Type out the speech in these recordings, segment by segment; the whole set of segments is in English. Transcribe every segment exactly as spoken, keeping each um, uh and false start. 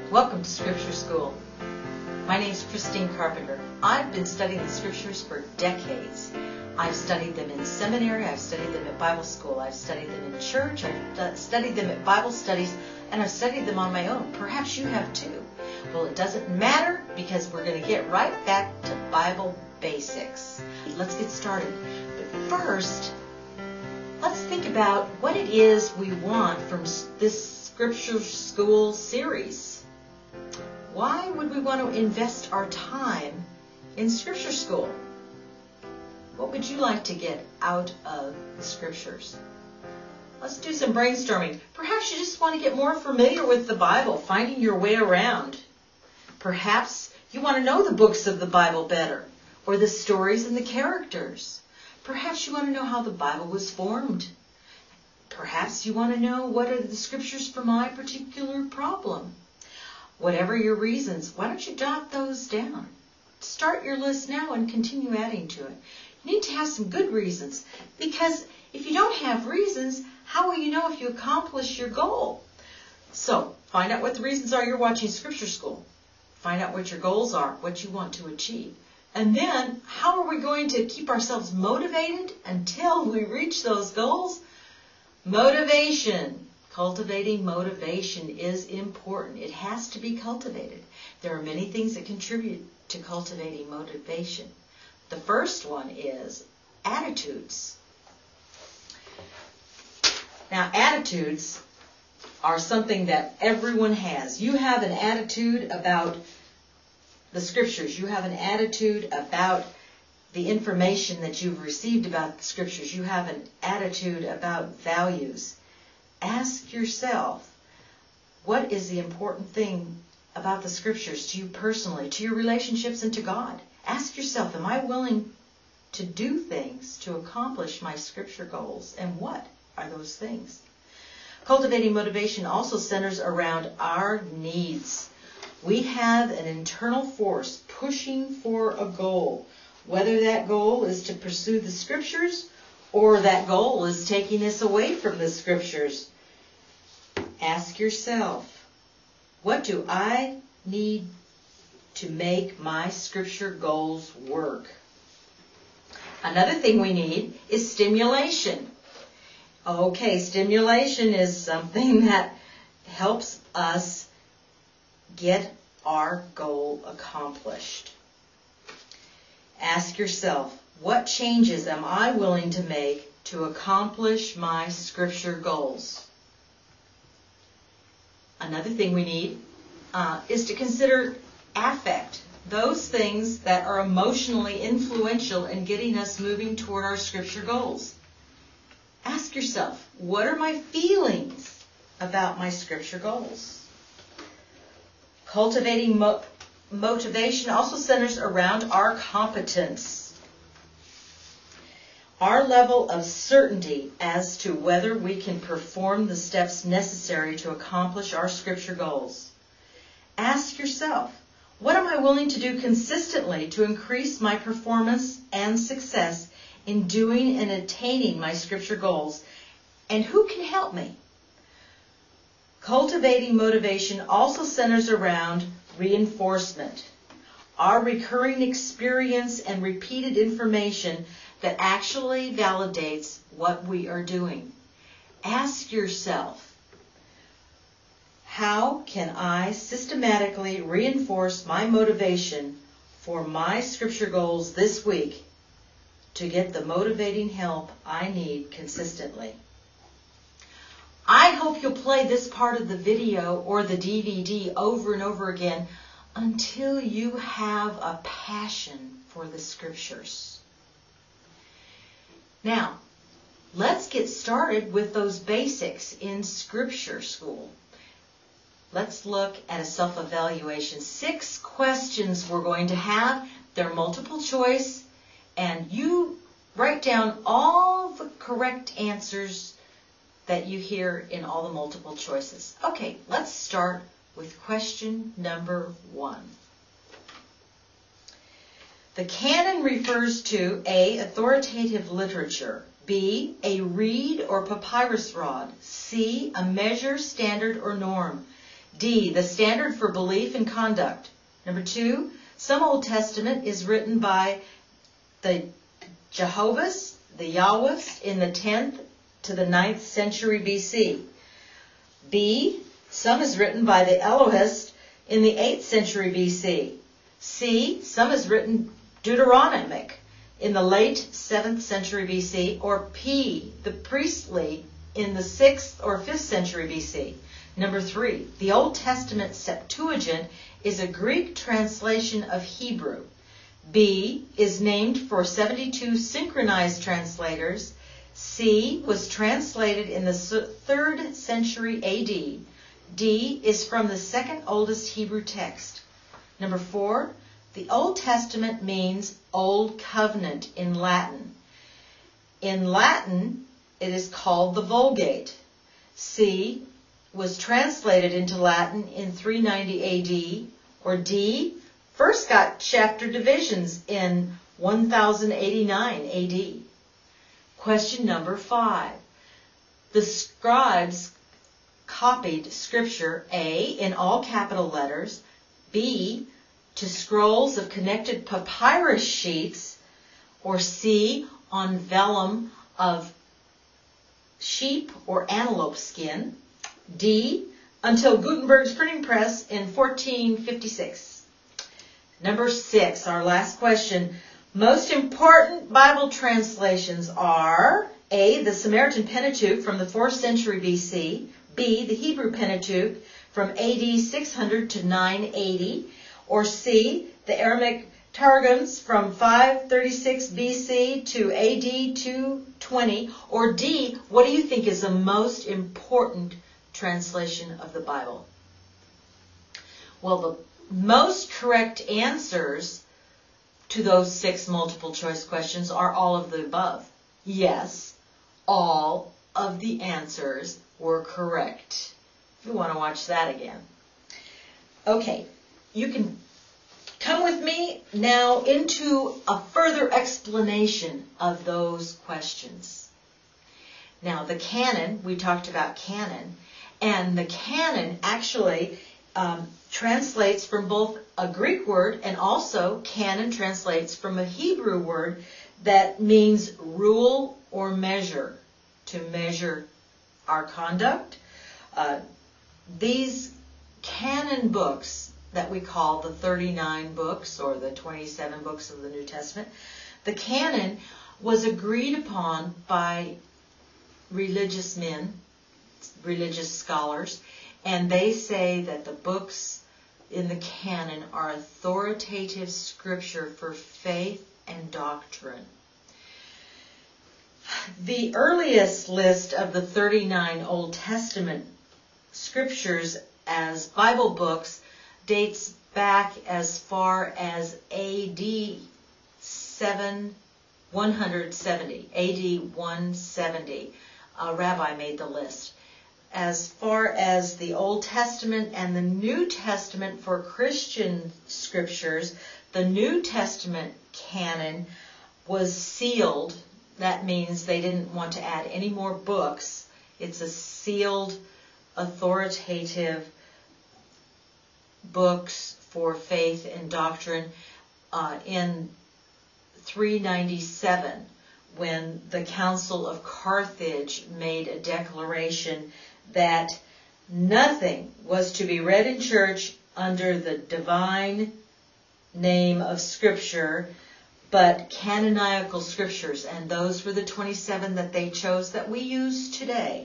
Welcome to Scripture School. My name is Christine Carpenter. I've been studying the Scriptures for decades. I've studied them in seminary, I've studied them at Bible school, I've studied them in church, I've studied them at Bible studies, and I've studied them on my own. Perhaps you have too. Well, it doesn't matter because we're going to get right back to Bible basics. Let's get started. But first, let's think about what it is we want from this Scripture School series. Why would we want to invest our time in Scripture School? What would you like to get out of the Scriptures? Let's do some brainstorming. Perhaps you just want to get more familiar with the Bible, finding your way around. Perhaps you want to know the books of the Bible better, or the stories and the characters. Perhaps you want to know how the Bible was formed. Perhaps you want to know what are the Scriptures for my particular problem. Whatever your reasons, why don't you jot those down? Start your list now and continue adding to it. You need to have some good reasons, because if you don't have reasons, how will you know if you accomplish your goal? So, find out what the reasons are you're watching Scripture School. Find out what your goals are, what you want to achieve. And then, how are we going to keep ourselves motivated until we reach those goals? Motivation. Cultivating motivation is important. It has to be cultivated. There are many things that contribute to cultivating motivation. The first one is attitudes. Now, attitudes are something that everyone has. You have an attitude about the Scriptures. You have an attitude about the information that you've received about the Scriptures. You have an attitude about values. Ask yourself, what is the important thing about the Scriptures to you personally, to your relationships, and to God? Ask yourself, am I willing to do things to accomplish my Scripture goals? And what are those things? Cultivating motivation also centers around our needs. We have an internal force pushing for a goal, whether that goal is to pursue the Scriptures or that goal is taking us away from the Scriptures. Ask yourself, what do I need to make my Scripture goals work? Another thing we need is stimulation. Okay, stimulation is something that helps us get our goal accomplished. Ask yourself, what changes am I willing to make to accomplish my Scripture goals? Another thing we need uh, is to consider affect, those things that are emotionally influential in getting us moving toward our Scripture goals. Ask yourself, what are my feelings about my Scripture goals? Cultivating mo- motivation also centers around our competence. Our level of certainty as to whether we can perform the steps necessary to accomplish our Scripture goals. Ask yourself, what am I willing to do consistently to increase my performance and success in doing and attaining my Scripture goals? And who can help me? Cultivating motivation also centers around reinforcement. Our recurring experience and repeated information that actually validates what we are doing. Ask yourself, how can I systematically reinforce my motivation for my Scripture goals this week to get the motivating help I need consistently? I hope you'll play this part of the video or the D V D over and over again until you have a passion for the Scriptures. Now, let's get started with those basics in Scripture School. Let's look at a self-evaluation. Six questions we're going to have. They're multiple choice, and you write down all the correct answers that you hear in all the multiple choices. Okay, let's start with question number one. The canon refers to A, authoritative literature, B, a reed or papyrus rod, C, a measure, standard, or norm, D, the standard for belief and conduct. Number two, some Old Testament is written by the Jehovah's, the Yahweh's, in the tenth to the ninth century B C. B, some is written by the Elohist in the eighth century B C. C, some is written Deuteronomic in the late seventh century B C. Or P, the priestly, in the sixth or fifth century B C. Number three, the Old Testament Septuagint is a Greek translation of Hebrew. B is named for seventy-two synchronized translators. C was translated in the third century A D. D is from the second oldest Hebrew text. Number four, the Old Testament means Old Covenant in Latin. In Latin, it is called the Vulgate. C was translated into Latin in three ninety A D, or D first got chapter divisions in one thousand eighty-nine A D. Question number five. The scribes copied Scripture, A, in all capital letters, B, to scrolls of connected papyrus sheets, or C, on vellum of sheep or antelope skin, D, until Gutenberg's printing press in fourteen fifty-six. Number six, our last question. Most important Bible translations are A, the Samaritan Pentateuch from the fourth century B C, B, the Hebrew Pentateuch from A D six hundred to nine eighty, or C, the Aramaic Targums from five thirty-six B C to A D two twenty, or D, what do you think is the most important translation of the Bible? Well, the most correct answers to those six multiple choice questions are all of the above. Yes, all of the answers were correct. If you want to watch that again. Okay, you can come with me now into a further explanation of those questions. Now, the canon, we talked about canon, and the canon actually um, translates from both a Greek word, and also canon translates from a Hebrew word that means rule or measure, to measure our conduct. Uh, these canon books that we call the thirty-nine books or the twenty-seven books of the New Testament, the canon was agreed upon by religious men, religious scholars, and they say that the books in the canon are authoritative scripture for faith and doctrine. The earliest list of the thirty-nine Old Testament scriptures as Bible books dates back as far as A D one seventy. A D one seventy. A rabbi made the list. As far as the Old Testament and the New Testament for Christian scriptures, the New Testament canon was sealed. That means they didn't want to add any more books. It's a sealed, authoritative books for faith and doctrine uh, in three ninety-seven, when the Council of Carthage made a declaration that nothing was to be read in church under the divine name of Scripture, but canonical scriptures, and those were the twenty-seven that they chose that we use today.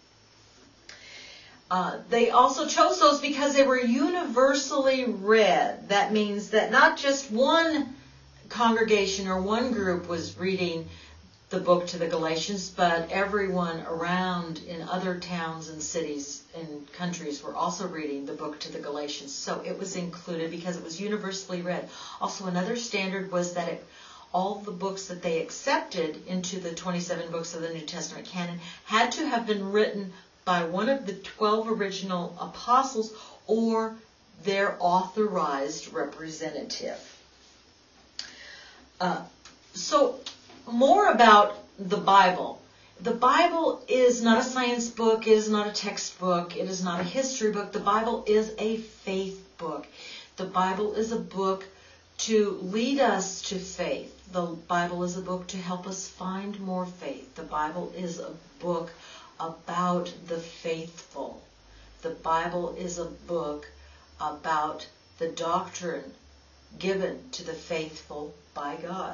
Uh, they also chose those because they were universally read. That means that not just one congregation or one group was reading the book to the Galatians, but everyone around in other towns and cities and countries were also reading the book to the Galatians. So it was included because it was universally read. Also, another standard was that it, all the books that they accepted into the twenty-seven books of the New Testament canon had to have been written by one of the twelve original apostles or their authorized representative. Uh, so more about the Bible. the Bible is not a science book, it is not a textbook, it is not a history book. The Bible is a faith book. The Bible is a book to lead us to faith. The Bible is a book to help us find more faith. The Bible is a book about the faithful. The Bible is a book about the doctrine given to the faithful by God.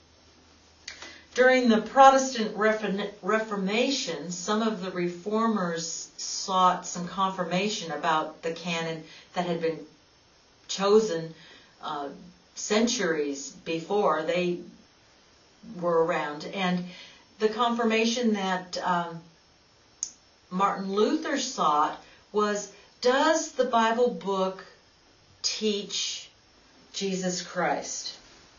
During the Protestant Reformation, some of the reformers sought some confirmation about the canon that had been chosen uh, centuries before they were around. And the confirmation that um, Martin Luther sought was, does the Bible book teach Jesus Christ?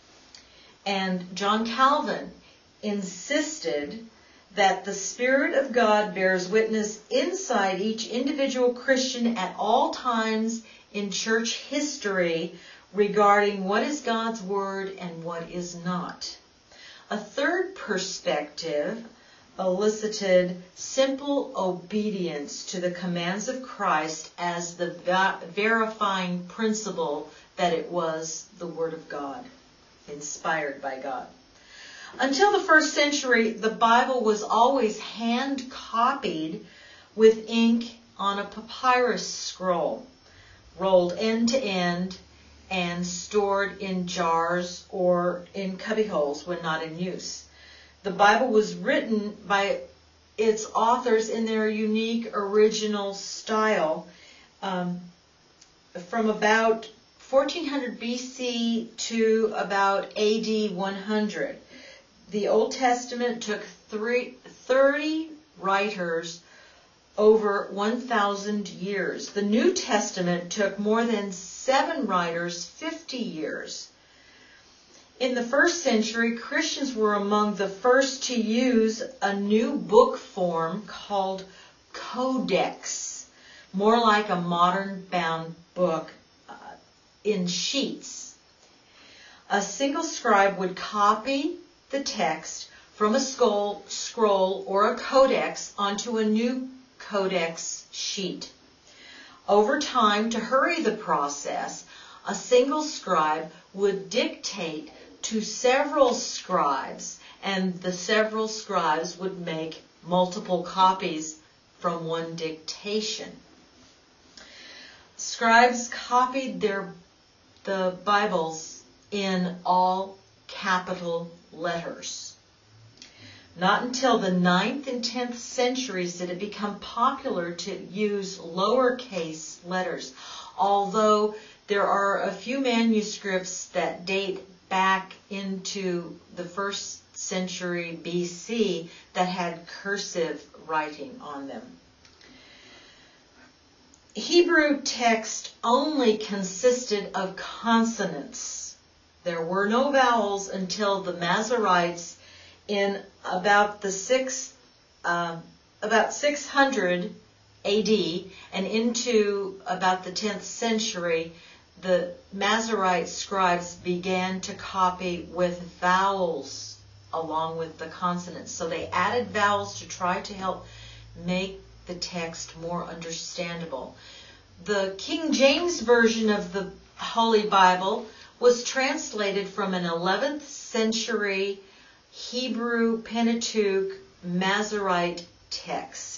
And John Calvin insisted that the Spirit of God bears witness inside each individual Christian at all times in church history regarding what is God's Word and what is not. A third perspective elicited simple obedience to the commands of Christ as the verifying principle that it was the Word of God, inspired by God. Until the first century, the Bible was always hand-copied with ink on a papyrus scroll, rolled end to end and stored in jars or in cubbyholes when not in use. The Bible was written by its authors in their unique original style um, from about fourteen hundred B C to about A D one hundred. The Old Testament took three, thirty writers over one thousand years. The New Testament took more than seven writers, fifty years. In the first century, Christians were among the first to use a new book form called codex, more like a modern bound book uh, in sheets. A single scribe would copy the text from a scroll, scroll or a codex onto a new codex sheet. Over time, to hurry the process, a single scribe would dictate to several scribes, and the several scribes would make multiple copies from one dictation. Scribes copied their the Bibles in all capital letters. Not until the ninth and tenth centuries did it become popular to use lowercase letters, although there are a few manuscripts that date back into the first century B C that had cursive writing on them. Hebrew text only consisted of consonants. There were no vowels until the Masoretes in about the sixth, uh, about six hundred A D and into about the tenth century. The Masorete scribes began to copy with vowels along with the consonants. So they added vowels to try to help make the text more understandable. The King James Version of the Holy Bible was translated from an eleventh century Hebrew Pentateuch Masorete text.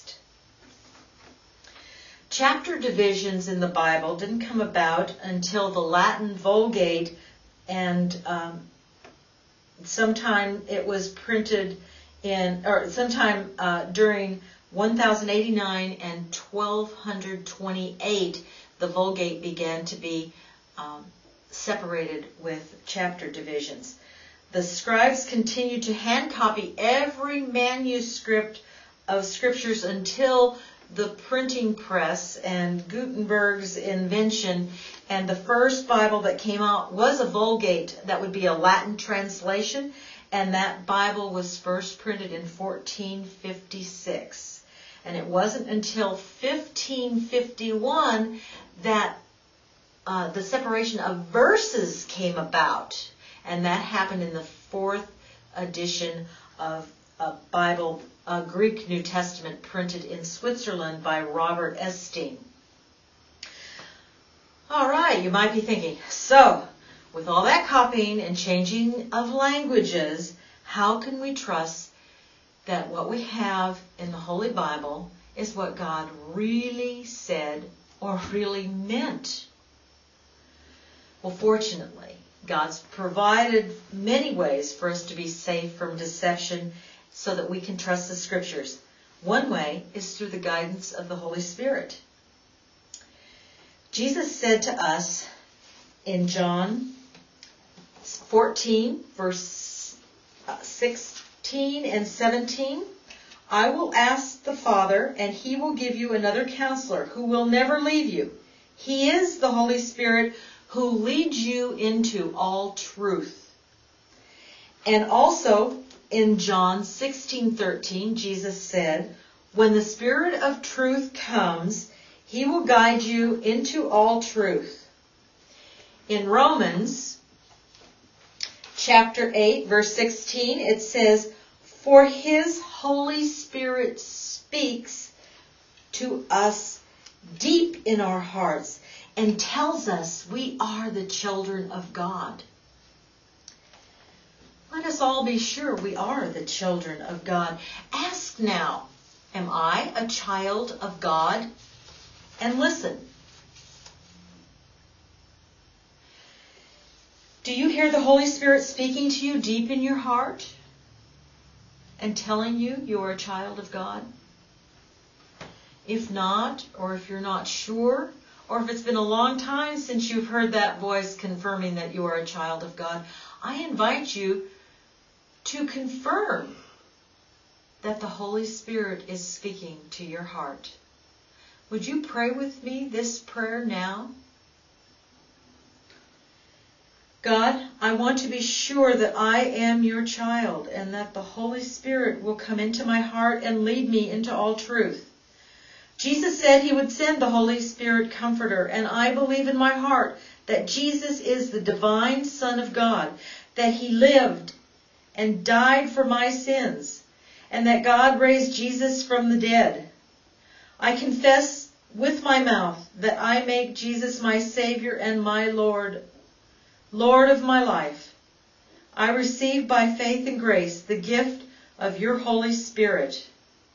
Chapter divisions in the Bible didn't come about until the Latin Vulgate, and um, sometime it was printed in, or sometime uh, during one thousand eighty-nine and twelve twenty-eight, the Vulgate began to be um, separated with chapter divisions. The scribes continued to hand copy every manuscript of scriptures until the printing press and Gutenberg's invention, and the first Bible that came out was a Vulgate that would be a Latin translation, and that Bible was first printed in fourteen fifty-six. And it wasn't until fifteen fifty-one that uh, the separation of verses came about, and that happened in the fourth edition of a Bible, a Greek New Testament printed in Switzerland by Robert Estienne. All right, you might be thinking, so with all that copying and changing of languages, how can we trust that what we have in the Holy Bible is what God really said or really meant? Well, fortunately, God's provided many ways for us to be safe from deception so that we can trust the Scriptures. One way is through the guidance of the Holy Spirit. Jesus said to us in John fourteen, verse sixteen and seventeen, I will ask the Father, and He will give you another counselor who will never leave you. He is the Holy Spirit who leads you into all truth. And also in John sixteen thirteen, Jesus said, when the Spirit of truth comes, He will guide you into all truth. In Romans chapter eight, verse sixteen, it says, for His Holy Spirit speaks to us deep in our hearts and tells us we are the children of God. Let us all be sure we are the children of God. Ask now, am I a child of God? And listen. Do you hear the Holy Spirit speaking to you deep in your heart and telling you you are a child of God? If not, or if you're not sure, or if it's been a long time since you've heard that voice confirming that you are a child of God, I invite you to confirm that the Holy Spirit is speaking to your heart. Would you pray with me this prayer now? God, I want to be sure that I am your child and that the Holy Spirit will come into my heart and lead me into all truth. Jesus said He would send the Holy Spirit Comforter, and I believe in my heart that Jesus is the divine Son of God, that He lived and died for my sins, and that God raised Jesus from the dead. I confess with my mouth that I make Jesus my Savior and my Lord, Lord of my life. I receive by faith and grace the gift of your Holy Spirit.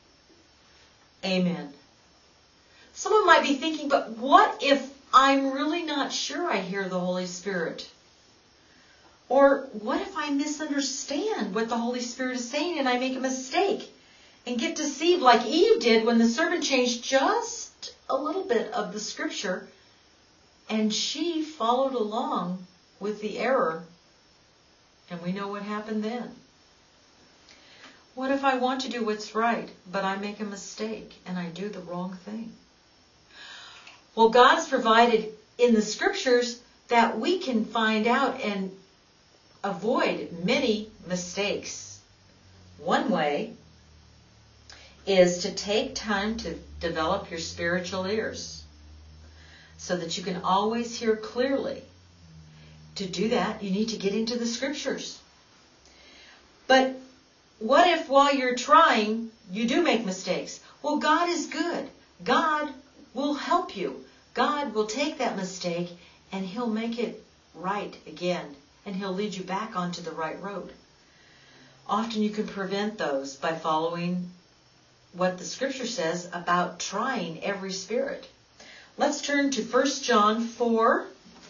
Amen. Someone might be thinking, but what if I'm really not sure I hear the Holy Spirit? Or what if I misunderstand what the Holy Spirit is saying and I make a mistake and get deceived like Eve did when the serpent changed just a little bit of the Scripture and she followed along with the error, and we know what happened then. What if I want to do what's right, but I make a mistake and I do the wrong thing? Well, God's provided in the Scriptures that we can find out and avoid many mistakes. One way is to take time to develop your spiritual ears so that you can always hear clearly. To do that, you need to get into the Scriptures. But what if while you're trying, you do make mistakes? Well, God is good. God will help you. God will take that mistake and He'll make it right again. And He'll lead you back onto the right road. Often you can prevent those by following what the Scripture says about trying every spirit. Let's turn to First John four.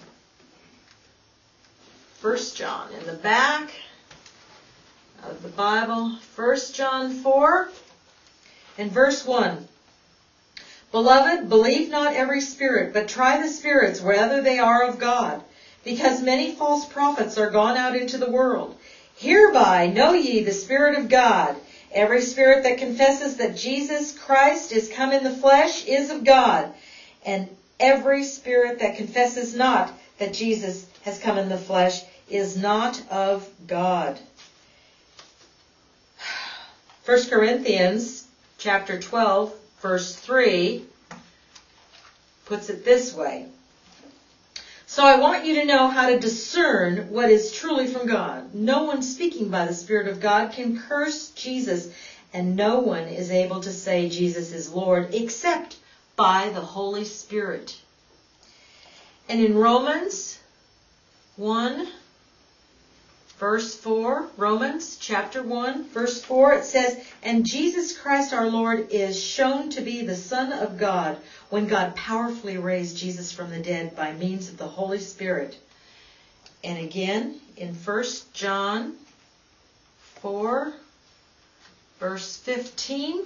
First John, in the back of the Bible, First John four, and verse one. Beloved, believe not every spirit, but try the spirits whether they are of God, because many false prophets are gone out into the world. Hereby know ye the Spirit of God. Every spirit that confesses that Jesus Christ is come in the flesh is of God, and every spirit that confesses not that Jesus has come in the flesh is not of God. First Corinthians chapter twelve, verse three puts it this way. So I want you to know how to discern what is truly from God. No one speaking by the Spirit of God can curse Jesus, and no one is able to say Jesus is Lord except by the Holy Spirit. And in Romans one, verse four, Romans chapter one, verse four, it says, "And Jesus Christ our Lord is shown to be the Son of God when God powerfully raised Jesus from the dead by means of the Holy Spirit." And again, in First John four, verse fifteen,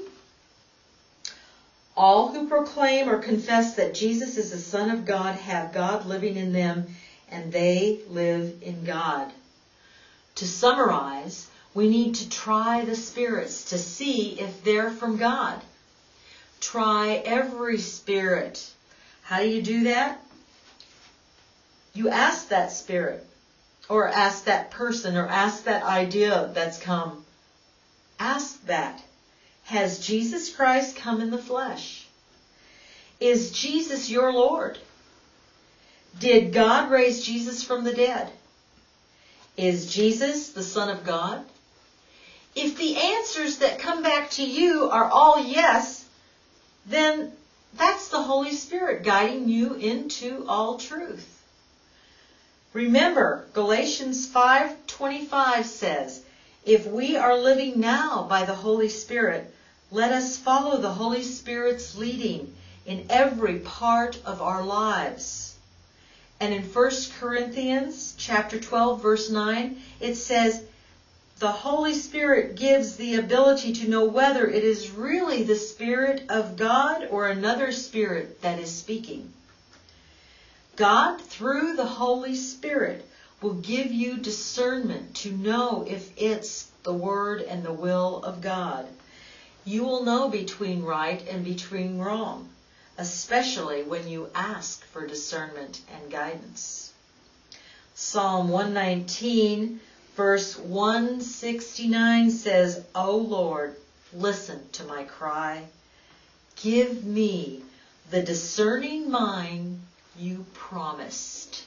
"All who proclaim or confess that Jesus is the Son of God have God living in them, and they live in God." To summarize, we need to try the spirits to see if they're from God. Try every spirit. How do you do that? You ask that spirit, or ask that person, or ask that idea that's come. Ask that. Has Jesus Christ come in the flesh? Is Jesus your Lord? Did God raise Jesus from the dead? Is Jesus the Son of God? If the answers that come back to you are all yes, then that's the Holy Spirit guiding you into all truth. Remember, Galatians five twenty-five says, "If we are living now by the Holy Spirit, let us follow the Holy Spirit's leading in every part of our lives." And in First Corinthians chapter twelve, verse nine, it says, "The Holy Spirit gives the ability to know whether it is really the Spirit of God or another spirit that is speaking." God, through the Holy Spirit, will give you discernment to know if it's the Word and the will of God. You will know between right and between wrong, especially when you ask for discernment and guidance. Psalm one nineteen, verse one sixty-nine says, "O Lord, listen to my cry. Give me the discerning mind you promised."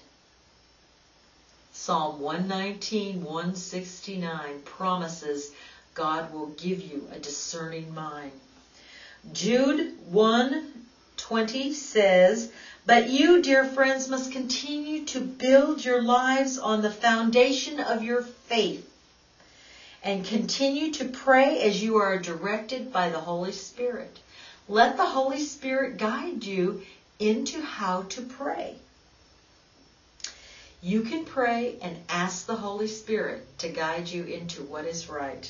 Psalm one nineteen, one sixty-nine promises God will give you a discerning mind. Jude one twenty says, "But you, dear friends, must continue to build your lives on the foundation of your faith and continue to pray as you are directed by the Holy Spirit." Let the Holy Spirit guide you into how to pray. You can pray and ask the Holy Spirit to guide you into what is right.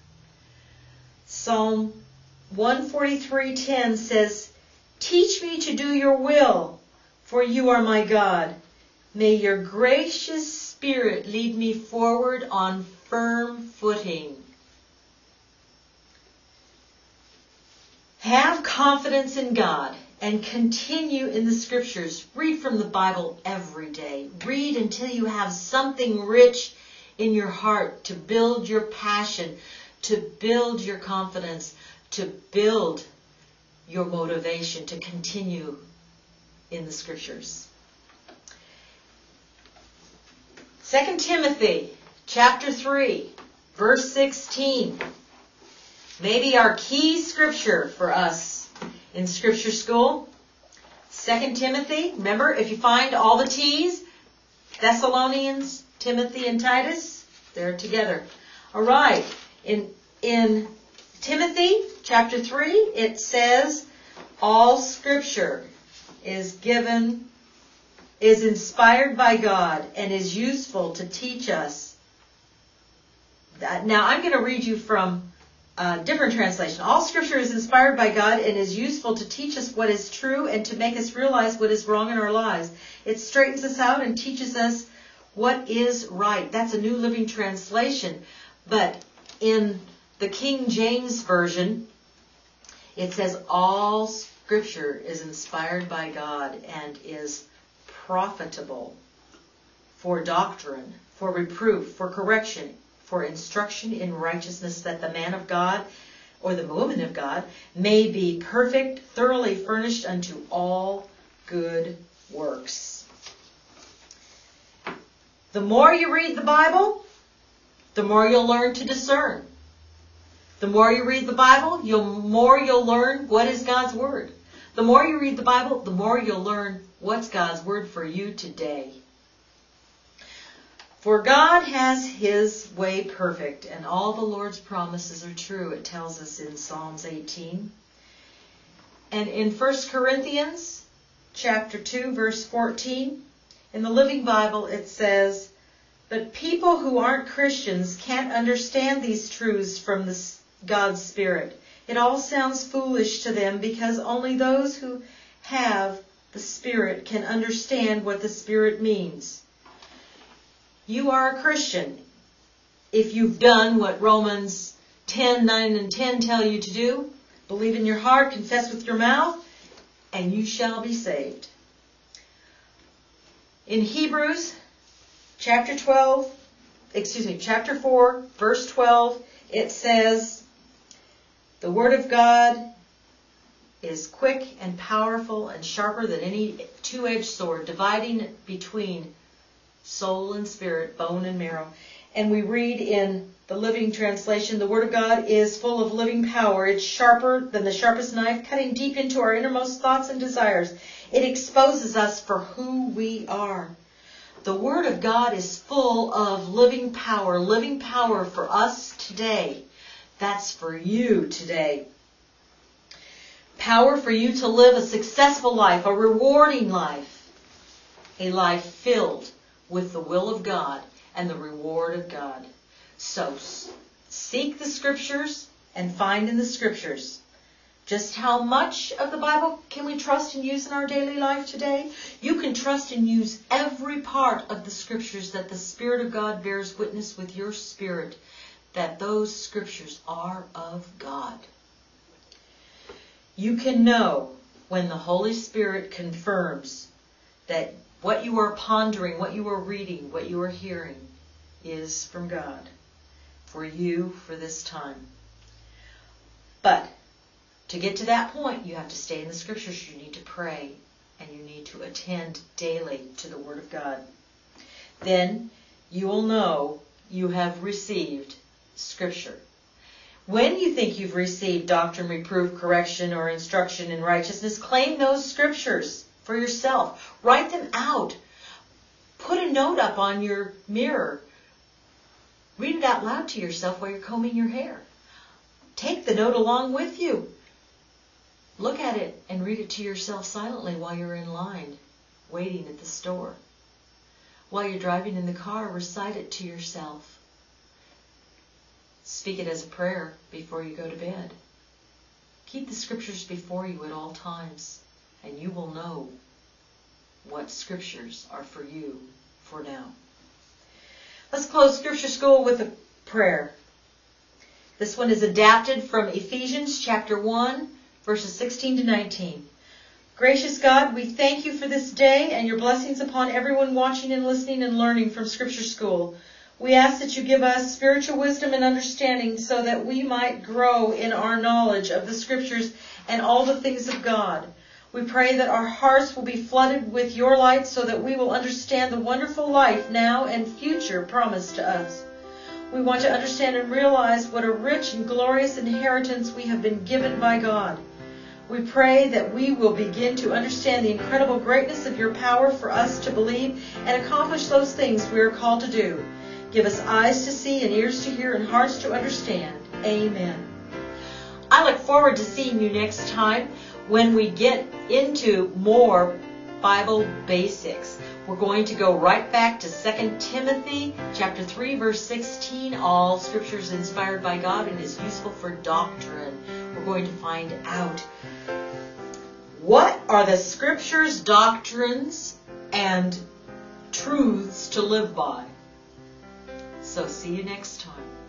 Psalm one forty-three ten says, "Teach me to do your will, for you are my God. May your gracious Spirit lead me forward on firm footing." Have confidence in God and continue in the Scriptures. Read from the Bible every day. Read until you have something rich in your heart to build your passion, to build your confidence, to build your motivation to continue in the Scriptures. Second Timothy chapter three, verse sixteen. Maybe our key scripture for us in Scripture School. Second Timothy, remember, if you find all the T's, Thessalonians, Timothy, and Titus, they're together. All right. In, in Timothy chapter three, it says, all Scripture is given, is inspired by God and is useful to teach us. Now, I'm going to read you from a different translation. All Scripture is inspired by God and is useful to teach us what is true and to make us realize what is wrong in our lives. It straightens us out and teaches us what is right. That's a New Living Translation. But in the King James Version, it says all Scripture is inspired by God and is profitable for doctrine, for reproof, for correction, for instruction in righteousness, that the man of God or the woman of God may be perfect, thoroughly furnished unto all good works. The more you read the Bible, the more you'll learn to discern. The more you read the Bible, the more you'll learn what is God's Word. The more you read the Bible, the more you'll learn what's God's Word for you today. For God has His way perfect, and all the Lord's promises are true, it tells us in Psalms eighteen. And in First Corinthians chapter two, verse fourteen, in the Living Bible it says, "But people who aren't Christians can't understand these truths from the, God's Spirit. It all sounds foolish to them because only those who have the Spirit can understand what the Spirit means." You are a Christian if you've done what Romans ten, nine, and ten tell you to do. Believe in your heart, confess with your mouth, and you shall be saved. In Hebrews chapter twelve, excuse me, chapter four, verse twelve, it says, "The Word of God is quick and powerful and sharper than any two-edged sword, dividing between soul and spirit, bone and marrow." And we read in the Living Translation, "The Word of God is full of living power. It's sharper than the sharpest knife, cutting deep into our innermost thoughts and desires. It exposes us for who we are." The Word of God is full of living power, living power for us today. That's for you today. Power for you to live a successful life, a rewarding life, a life filled with the will of God and the reward of God. So, seek the Scriptures and find in the Scriptures. Just how much of the Bible can we trust and use in our daily life today? You can trust and use every part of the Scriptures that the Spirit of God bears witness with your spirit that those Scriptures are of God. You can know when the Holy Spirit confirms that what you are pondering, what you are reading, what you are hearing is from God for you for this time. But to get to that point, you have to stay in the Scriptures. You need to pray and you need to attend daily to the Word of God. Then you will know you have received Scripture. When you think you've received doctrine, reproof, correction, or instruction in righteousness, claim those Scriptures for yourself. Write them out. Put a note up on your mirror. Read it out loud to yourself while you're combing your hair. Take the note along with you. Look at it and read it to yourself silently while you're in line, waiting at the store. While you're driving in the car, recite it to yourself. Speak it as a prayer before you go to bed. Keep the Scriptures before you at all times, and you will know what Scriptures are for you for now. Let's close Scripture School with a prayer. This one is adapted from Ephesians chapter one, verses sixteen to nineteen. Gracious God, we thank you for this day and your blessings upon everyone watching and listening and learning from Scripture School. We ask that you give us spiritual wisdom and understanding so that we might grow in our knowledge of the Scriptures and all the things of God. We pray that our hearts will be flooded with your light so that we will understand the wonderful life now and future promised to us. We want to understand and realize what a rich and glorious inheritance we have been given by God. We pray that we will begin to understand the incredible greatness of your power for us to believe and accomplish those things we are called to do. Give us eyes to see and ears to hear and hearts to understand. Amen. I look forward to seeing you next time when we get into more Bible basics. We're going to go right back to Second Timothy chapter three, verse sixteen. All Scripture is inspired by God and is useful for doctrine. We're going to find out what are the Scriptures, doctrines, and truths to live by. So see you next time.